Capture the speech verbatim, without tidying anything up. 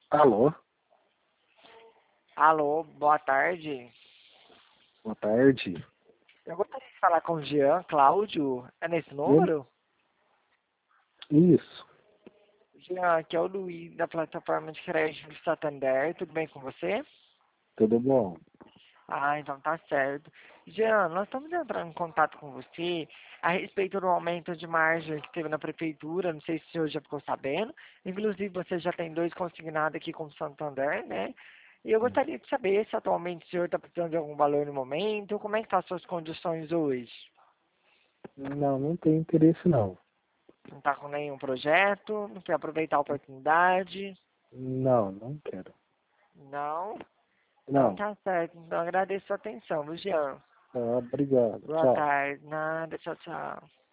Alô, Alô, boa tarde. boa tarde. Eu gostaria de falar com o Jean Cláudio. É nesse Ele- número? Isso, Jean, aqui é o Luiz da plataforma de crédito do Santander. Tudo bem com você? tudo bom? Ah, então tá certo. Jean, nós estamos entrando em contato com você a respeito do aumento de margem que teve na prefeitura. Não sei se o senhor já ficou sabendo. Inclusive, você já tem dois consignados aqui com o Santander, né? E eu gostaria de saber se atualmente o senhor está precisando de algum valor no momento. Como é que estão as suas condições hoje? Não, não tem interesse não. Não está com nenhum projeto? Não quer aproveitar a oportunidade? Não, não quero. Não? Então Não. tá certo. Então agradeço a sua atenção, viu, Jean? Tá, obrigado. Boa Tchau. tarde. Nada. Tchau, tchau.